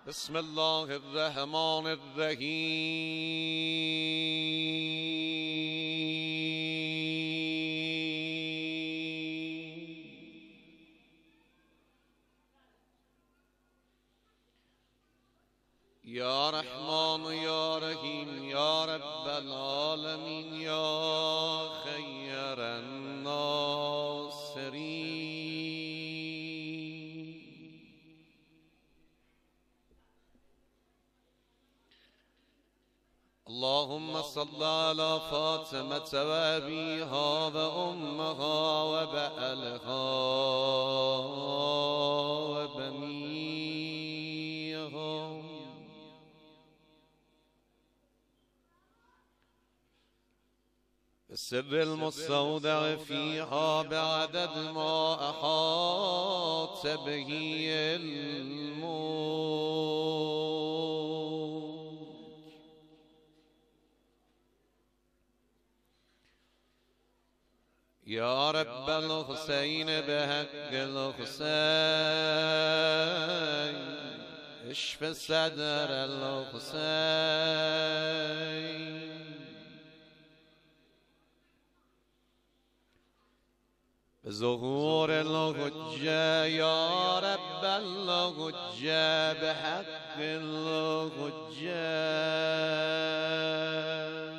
بسم الله الرحمن الرحیم. یا رحمان یا رحیم یا رب العالمین یا خیر الناصرین. اللهم صل على فاطمة وأبيها وأمها وبألها وبنيها السر المستودع فيها بعدد ما أحاط به علمك. يا رب الحسين بحق الحسين اشف صدر الحسين. بظهور الحجة يا رب الحجة بحق الحجة.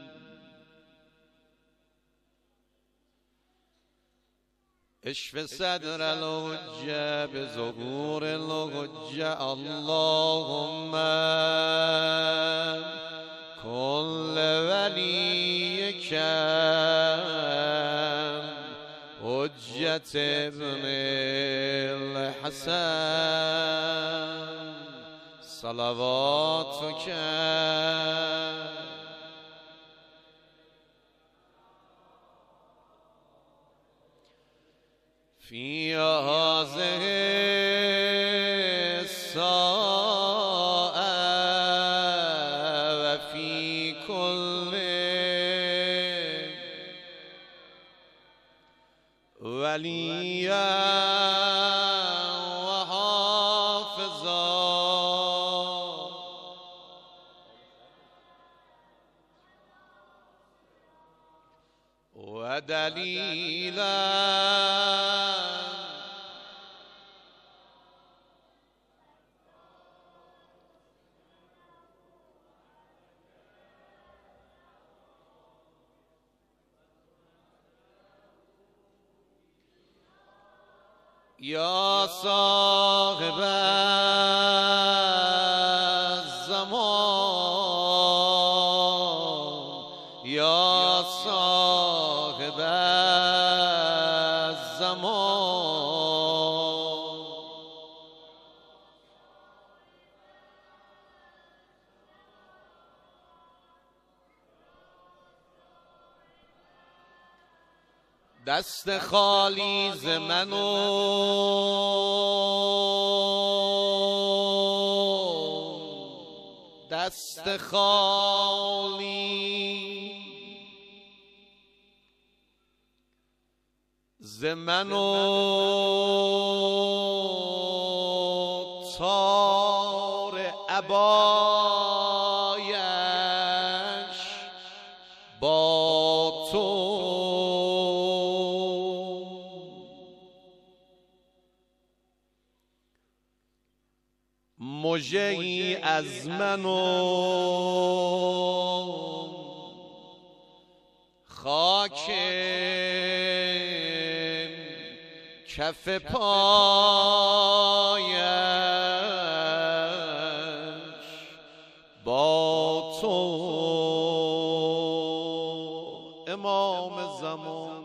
اشف صدر الحجة بظهور الحجة. اللهم كن لوليك حجة ابن الحسن صلواتك في هذه الساعة وفي كل وليا وحافظا ودليلا يا صاحب الزمان يا صاحب الزمان دست خالی ز من و دست خالی ز من و تار عبایش با تو مژه‌ای از من و خاک کف پایش با تو امام زمان.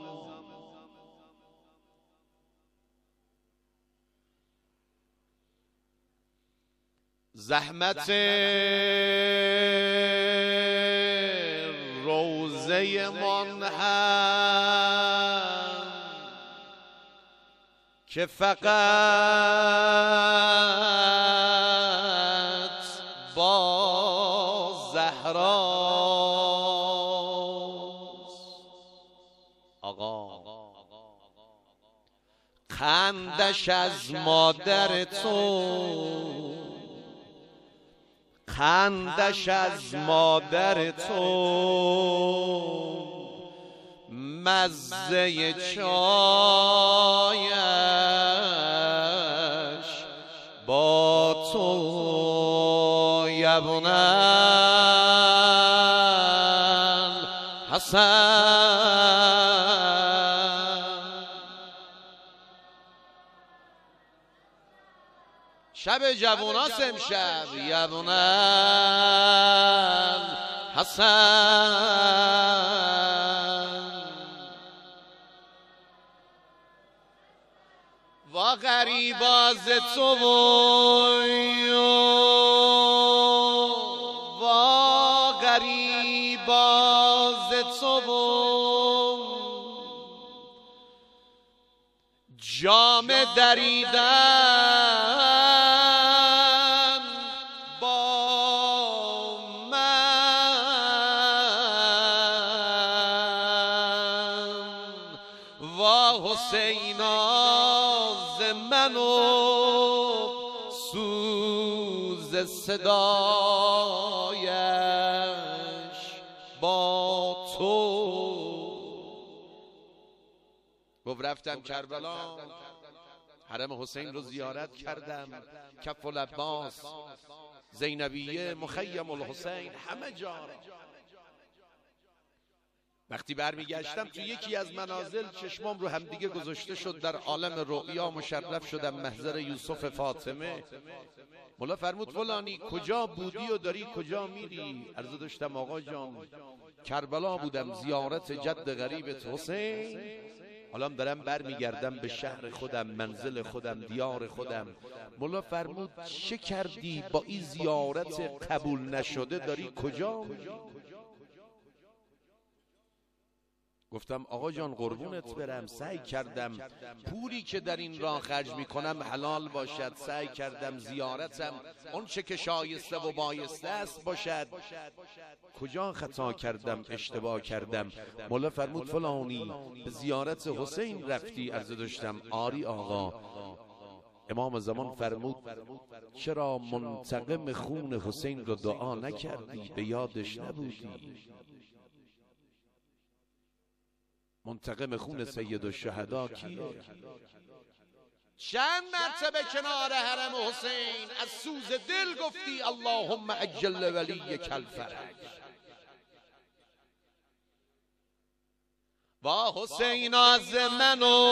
زحمت روضه من هم که فقط با زهراست. آقا خندش از مادر تو خندش از مادر تو، مزه چایش با تو یبنن حسن. شب جووناست امشب یبنن حسن. و غریبا ز تو و غریبا ز تو جام دریدن با من و حسینا ز من و سوز صدایش با تو. گفت رفتم کربلا، حرم حسین رو زیارت کردم، کف العباس، زینبیه، مخیم الحسین، همه جا. وقتی برمیگشتم تو یکی از منازل چشمام رو همدیگه گذاشته شد، در عالم رؤیا مشرف شدم محضر یوسف فاطمه. مولا فرمود فلانی کجا بودی و داری کجا میری؟ عرض داشتم آقا جان کربلا بودم زیارت جد غریبت حسین، حالا دارم برمیگردم به شهر خودم، منزل خودم، دیار خودم. مولا فرمود چه کردی با این زیارت قبول نشده داری کجا میری؟ گفتم آقا جان قربونت برم، سعی کردم پولی که در این راه خرج میکنم حلال باشد، سعی کردم زیارتم اون چه که شایسته و بایسته است باشد. کجا خطا کردم، اشتباه کردم؟ مولا فرمود فلانی به زیارت حسین رفتی؟ عرض داشتم آری آقا. امام زمان فرمود چرا منتقم خون حسین رو دعا نکردی، به یادش نبودی؟ منتقم خون سید الشهدا کیه؟ چند مرتبه کنار حرم حسین از سوز دل گفتی اللهم عجل ولیک الفرج. با حسین از من و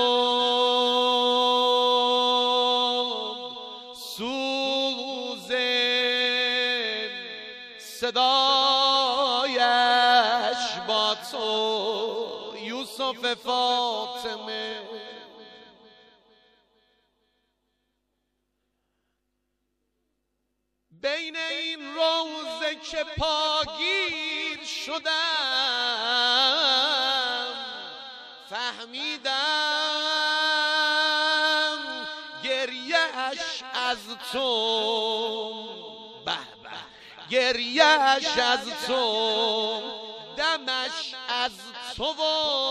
سوز صدایش با تو یوسف فاطمه. بین این روزه که پاگیر شدم فهمیدم گریهش از تو، به به گریهش از تو، دمش از تو و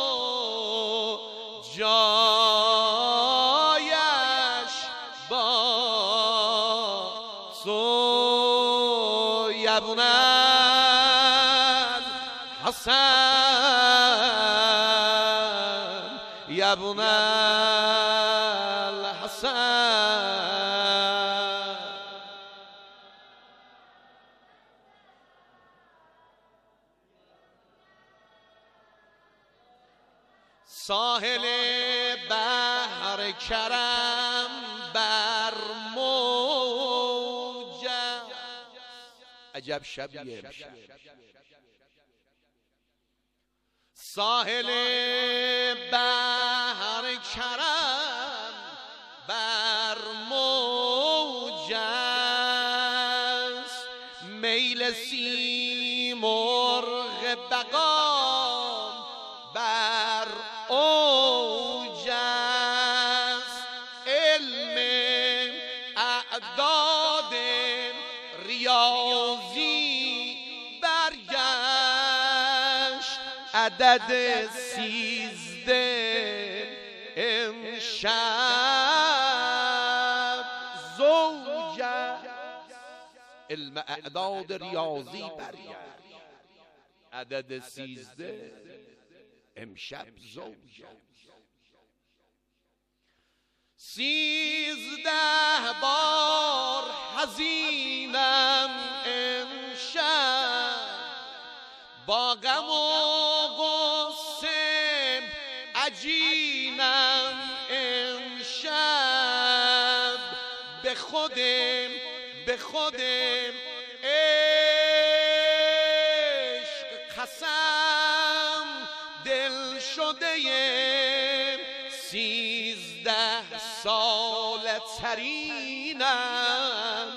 جایش با تو یبنن حسن، یبنن حسن. ساحل بحر کرم بر موج، عجب شبیه امشب. ساحل بحر کرم بر موج است، میل سیمرغ بقا بر اوج است، علم اعداد ریاضی برگشت، عدد 13 امشب زوج است. علم اعداد ریاضی برگرد. عدد 13 امشب زوج 13 بار حزینم امشب، با غم و غصه عجینم امشب، به خودم عشق قسم دل شده 13 سال ترینم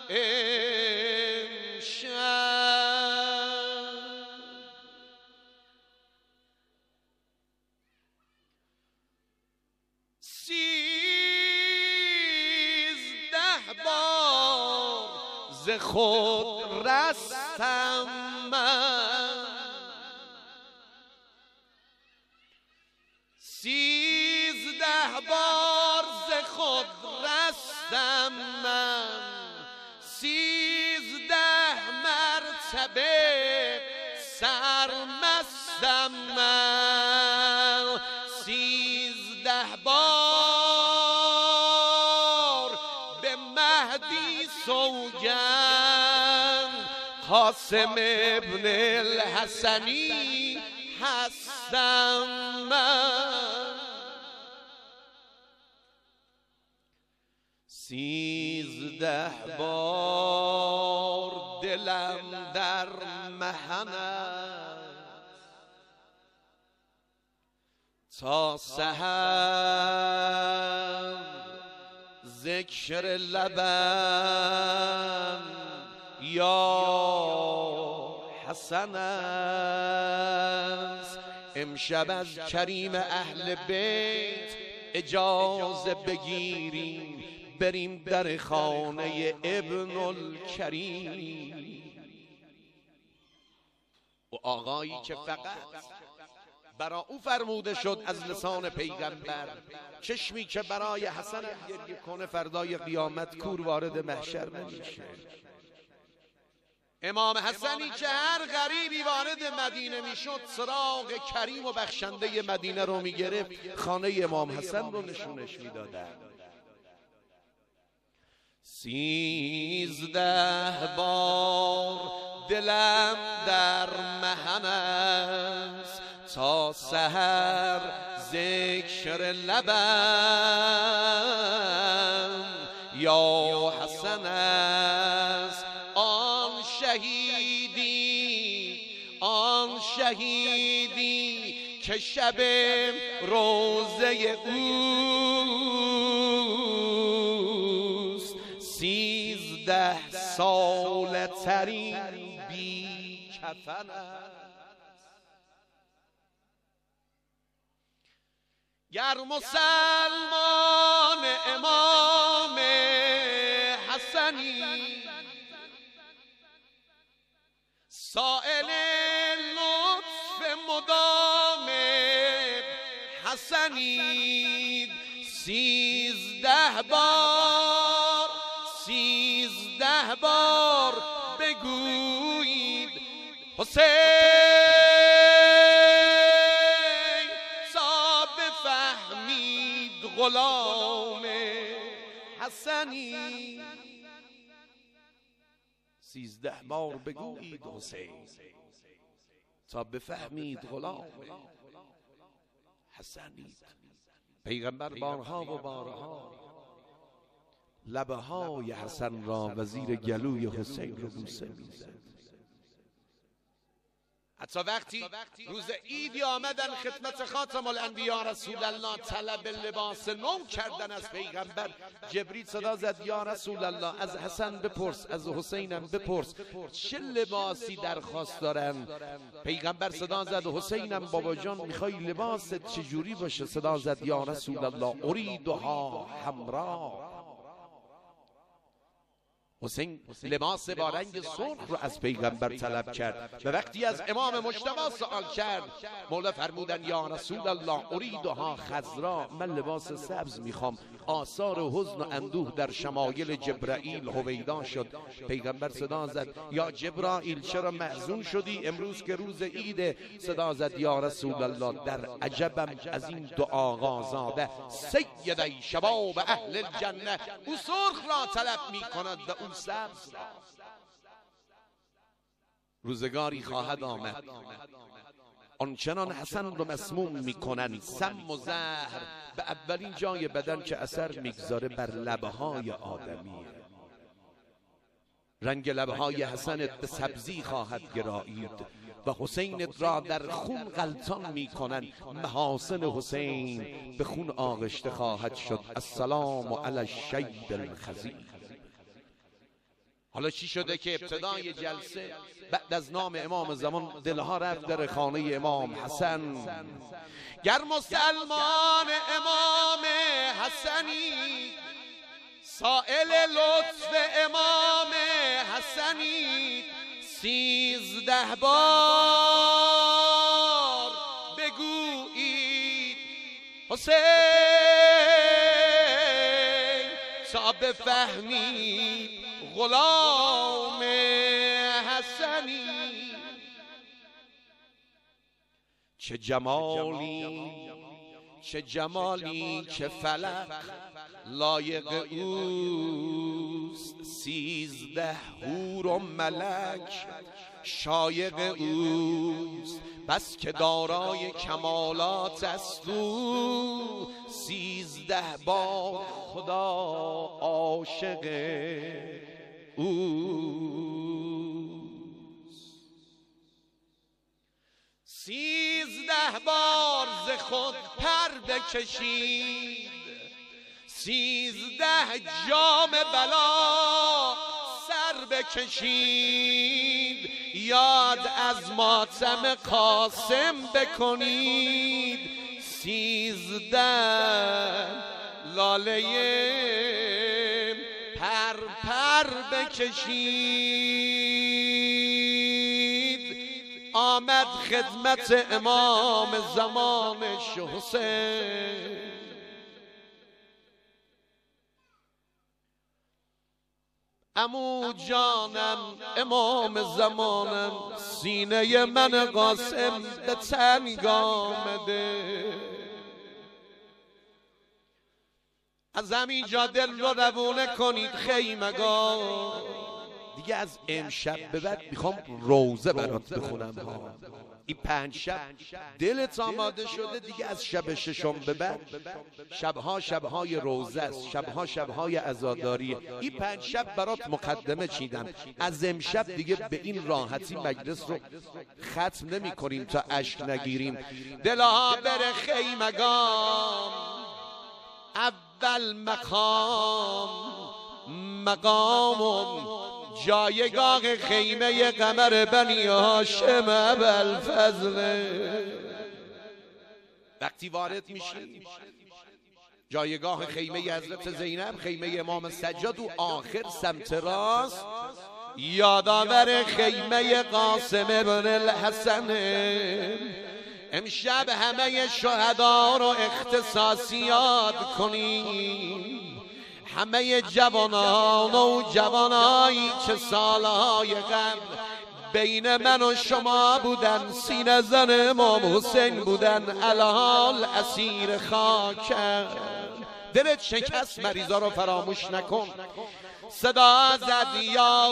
امشب. 13 بار ز خود رستم من، 13 بار ز خود رستم من، 13 مرتبه سرمستم من، 13 بار به مهدی سوگند قاسم ابن الحسنی هستم من. 13 بار دلم در محنت، تا سحر ذکر لبم یا حسن است. امشب از کریم اهل بیت اجازه بگیریم بریم در خانه ابن الکریم. و آقایی که فقط برا او فرموده شد از لسان پیغمبر، چشمی که برای حسن گریه کنه فردای قیامت کور وارد محشر نمیشه. امام حسنی که هر غریبی وارد مدینه میشد سراغ کریم و بخشنده مدینه رو میگرفت، خانه امام حسن رو نشونش میدادن. 13 بار دلم در محن است، تا سحر ذکر لبم یا حسن است. آن شهیدی که شب روزه اوست، 13 سال ترین بی کفن است. گر مسلمان امام حسنی سائل لطف مدام حسنید، 13 بار بگویید حسین تا بفهمید غلام حسنی. 13 بار بگویید حسین تا بفهمید غلام حسنید. پیغمبر بارها و بارها لبه های حسن را و زیر گلوی حسین رو بوسه میزد. حتی وقتی روز عیدی آمدن خدمت خاتم الانبیا رسول الله طلب لباس نو کردن از پیغمبر، جبریل صدا زد یا رسول الله از حسن بپرس از حسینم بپرس چه لباسی درخواست دارن. پیغمبر صدا زد حسینم بابا جان میخوای لباست چجوری باشه؟ صدا زد یا رسول الله اریدها حمرا. حسین لباس با رنگ سرخ رو از پیغمبر طلب کرد و وقتی از امام مجتبی سوال کرد، مولا فرمودن یا رسول الله اریدها خضرا، من لباس سبز میخوام. آثار حزن و اندوه در شمایل جبرائیل هویدا شد. پیغمبر صدا زد یا جبرائیل چرا محزون شدی؟ امروز که روز عیده. صدا زد یا رسول الله در عجبم از این دو آقازاده، سیدی شباب اهل الجنه. او سرخ را طلب میکند و او سبز. روزگاری خواهد آمد آنچنان حسن رو مسموم میکنن، سم و زهر به اولین جای بدن که اثر میگذاره بر لبهای آدمی. رنگ لبهای حسنت به سبزی خواهد گرایید و حسینت را در خون غلطان میکنن. محاسن حسین به خون آغشته خواهد شد. السلام علی الشیب الخزی. حالا چی شده که ابتدای جلسه بعد از نام امام زمان دلها رفت در خانه امام حسن؟ گر مسلمان امام حسنی، سائل لطف امام حسنی، 13 بار بگویید حسین تا بفهمید غلام حسنی. چه جمالی چه جمالی که فلک لایق اوست، 13 حور و ملک شایق اوست. بس که دارای کمالات است او، 13 بار خدا عاشق اوست. 13 بار ز خود پر بکشید، 13 جام بلا سر بکشید. یاد از ماتم قاسم بکنید، 13 لاله پر پر بکشید. آمد خدمت امام زمانش حسین. عمو جانم امام زمانم، سینه من قاسم به تنگ آمده. از همینجا دل رو روونه کنید خیمگان. دیگه از امشب به بعد میخوام روزه برات بخونم. این 5 شب دلت آماده شده دیگه. از شب 6 به بعد شبها شبهای روزه است، شبها شبهای عزاداری. این 5 شب برات مقدمه چیدم. از امشب دیگه به این راحتی مجلس رو ختم نمی کنیم تا اشک نگیریم. دلها بره خیمگان. اول مقام جایگاه خیمه قمر بنی هاشم ابوالفضل. وقتی وارد میشی جایگاه خیمه حضرت زینب، خیمه امام سجاد، و آخر سمت راست یادآور خیمه قاسم ابن الحسن. امشب همه شهدا رو اختصاصی یاد کنیم. همه جوانان و جوانایی که سالهای قبل بین من و شما بودن، سینه زن امام حسین بودن، الحال اسیر خاکم. دلت شکست، مریضا رو فراموش نکن. صدا زد یا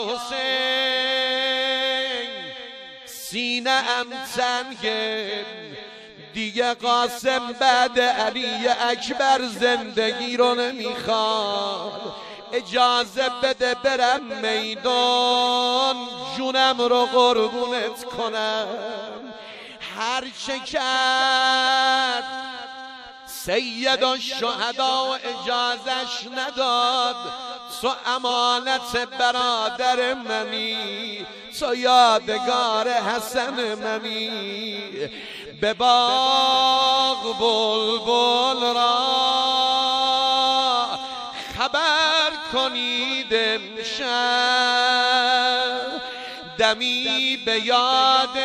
حسین، سینه ام تنگه دیگه، قاسم بعد علی اکبر زندگی رو نمیخواد. اجازه بده برم میدان، جونم رو قربونت کنم. هر چه کرد سید الشهدا اجازش نداد. تو امانت برادر منی، تو یادگار حسن منی. به باغ بلبل را خبر کنید امشب دمی به یاد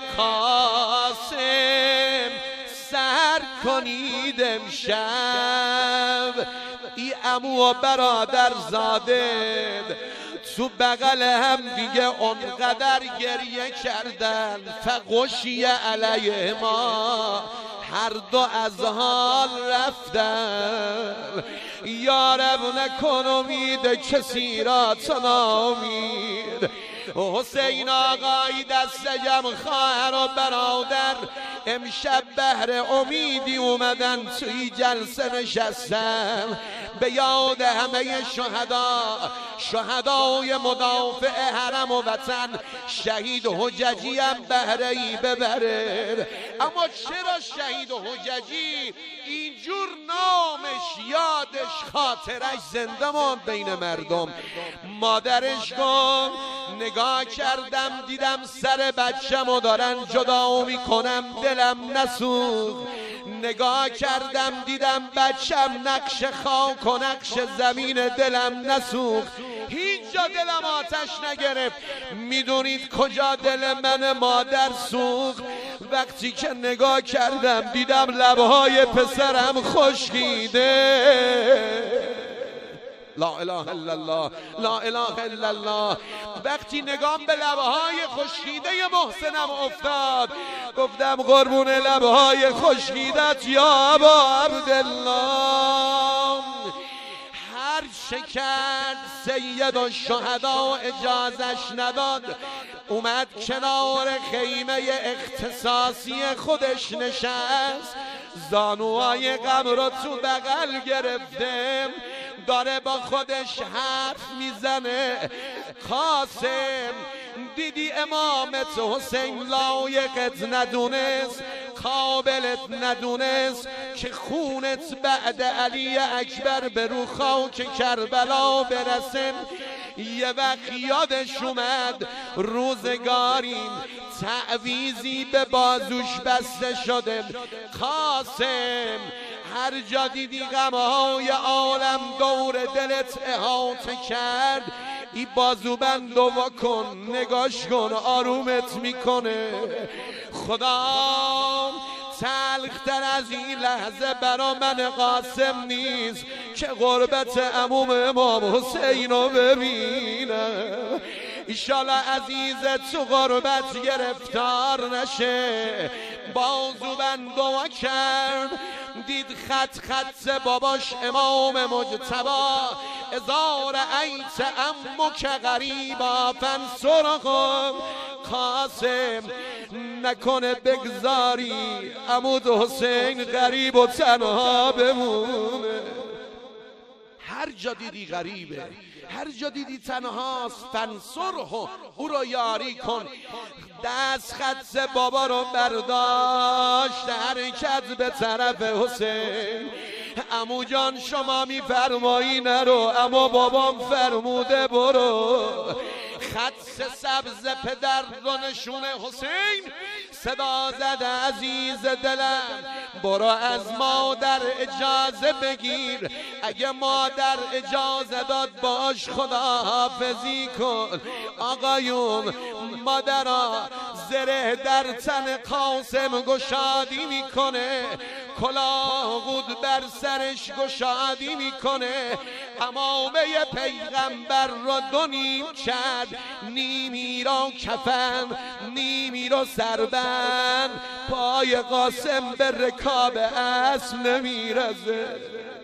قاسم سر کنید امشب. ای عمو و برادر زاده تو بغل هم دیگه اونقدر گریه کردن فغشی علیه ما هر دو از حال رفتن. یارب نکن امید کسی را تو ناامید. حسین آقای دست جمع خواهر و برادر امشب بهر امیدی اومدن توی جلسه نشستن به یاد همه شهدای مدافع حرم و وطن. شهید حججی هم بهره ای ببره، اما چرا شهید حججی اینجور نامش یادش خاطرش زنده ماند بین مردم؟ مادرش گفت نگاه کردم دیدم سر بچه‌مو دارن جدا میکنم دلم نسوخت. نگاه کردم دیدم بچم نقش خاک و نقش زمین دلم نسوخت. هیچ جا دلم آتش نگرفت. میدونید کجا دل من مادر سوخت؟ وقتی که نگاه کردم دیدم لبهای پسرم خشکیده. لا اله الا الله، لا اله الا الله. وقتی نگام به لبهای خشکیده محسنم افتاد گفتم قربون لبهای خشکیدت یا ابا عبدالله. هر چه کرد سید الشهدا اجازش نداد. اومد کنار خیمه اختصاصی خودش نشست، زانوهای غم رو تو بغل گرفته داره با خودش حرف میزنه. قاسم دیدی امامت حسین لایقت ندونست، قابلت ندونست که خونت بعد علی اکبر به رو خاک کربلا برسن. یه وقت یادش اومد روزگاریم تعویزی به بازوش بسته شده. قاسم هر جا دیدی غمهای عالم دور دلت احاطه کرد ای بازوبند و واکن نگاش کن آرومت میکنه. خدا تلختر از این لحظه برا من قاسم نیست که غربت عموم امام حسین رو ببینم. ایشالا عزیزت تو غربت گرفتار نشه. بازوبند دعا کرد دید خط باباش امام مجتبی ازار ایت امک غریبا فانصرهم. قاسم نکنه بگذاری عمود حسین غریب و تنها بمونه. هر جا دیدی غریبه، هر جا دیدی تنهاست فانصره، او رو یاری کن. دست خط بابا رو برداشت حرکت به طرف حسین. عمو جان شما میفرمایی نرو اما بابام فرموده برو. خط سبز پدر رو نشون حسین صدا زده عزیز دلم برو از مادر اجازه بگیر. اگه مادر اجازه داد باش خداحافظی کن. آقایون مادرها زره در تن قاسم گشادی میکنه، کلاهود بر سرش گشادی میکنه. امامه پیغمبر را دو نیم کرد، نیمی را کفن نیمی را سربند. پای قاسم به رکاب اسب نمیرزه.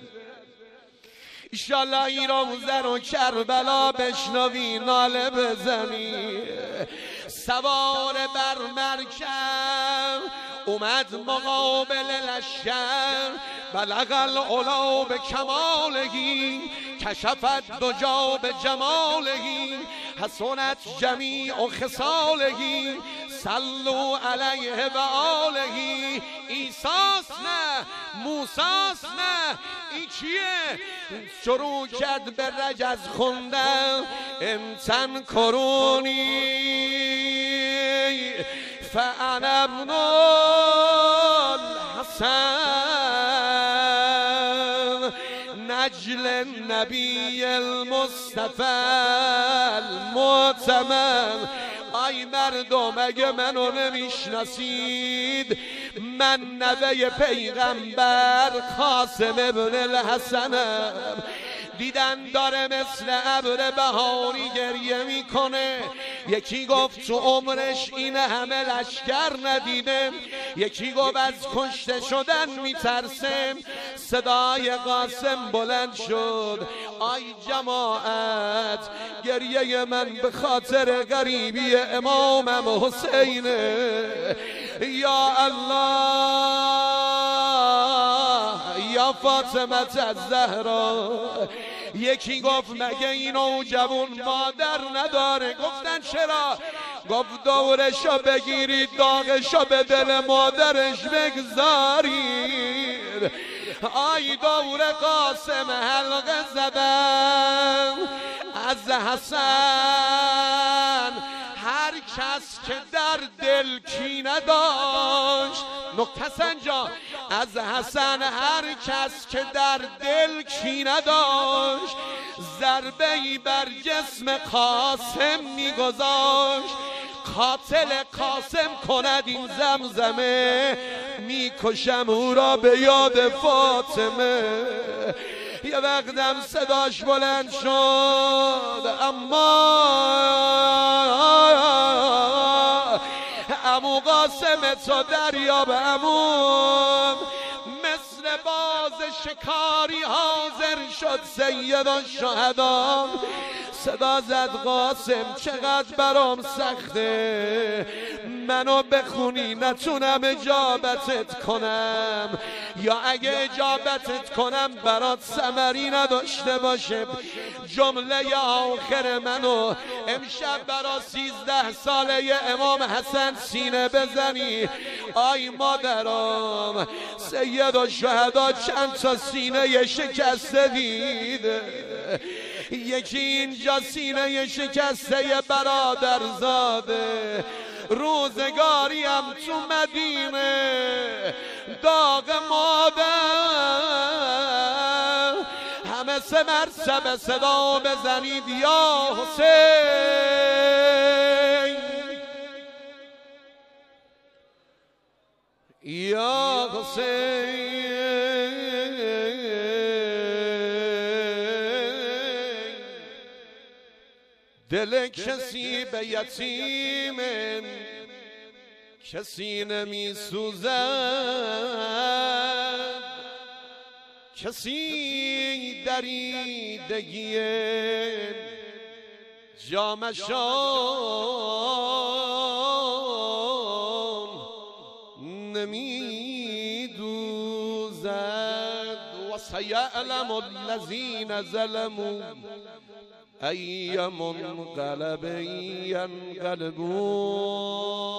ایشالله ایران زر و کربلا بشنوی ناله بزنی. سوار بر مرکب اومد مقابل لشکر. بلغ العلا به کمالهی کشفت دجا به جمالهی حسنت جمیع خصالهی صلوا علیه و آلهی. ایساس نه موساس نه این چیه؟ شروع کرد به رجز خوندن امتن کرونی فانا ابن الحسن نجل النبی المصطفى المعتمد. ای مردم اگه منو نمیشناسید، من نوه پیغمبر قاسم ابن الحسنم. دیدن داره مثل ابر بهاری گریه میکنه. یکی گفت تو عمرش این همه لشکر ندیده، یکی گفت از کشته شدن میترسه. صدای قاسم بلند شد، آی جماعت گریه من به خاطر غریبی امامم حسینه. یا الله یا فاطمه الزهرا. یکی گفت مگه اینو جوون مادر نداره؟ گفتن چرا؟ گفت دورشو بگیرید داغشو به دل مادرش بگذارید. آی دور قاسم حلقه زدم از حسن. هر کس که در دل کینه داشت، نکته سنجا، از حسن هر کس که در دل کینه داشت، ضربه‌ای بر جسم قاسم میگذاشت. قاتل قاسم کند این زمزمه، میکشم او را به یاد فاطمه. یه وقتم صداش بلند شد، اما عمو قاسم تو دریاب عمو. مثل باز شکاری حاضر شد سید الشهدا. صدا زد قاسم چقدر برام سخته، منو بخونی نتونم اجابتت کنم، یا اگه اجابتت کنم برات ثمری نداشته باشه. جمله آخر منو امشب برا 13 ساله امام حسن سینه بزنی. آی مادرام، سید الشهدا چند تا سینه شکسته دیده. یکی اینجا سینه شکسته برادرزاده، روزگاریم تو مدینه داغ مادر. همه سه مرتبه صدا بزنید یا حسین یا حسین. دل کسی به یتیم کسی نمی سوزد، کسی دریدگی جامشان نمی دوزد. و سیعلم الذین ظلموا ای منقلب ینقلبون.